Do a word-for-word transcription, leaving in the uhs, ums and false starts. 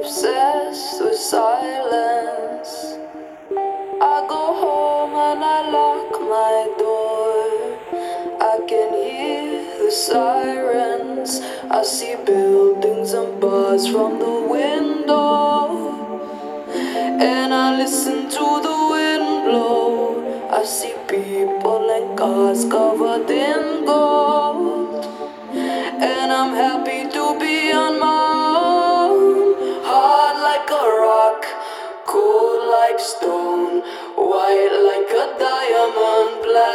obsessed with silence. I go home and I lock my door. I can hear the sirens. I see buildings and bars from the window. And I listen to the wind blow. I see people and cars covered in gold. And I'm happy to be on my own. Hard like a rock, cold like stone, white like a diamond, black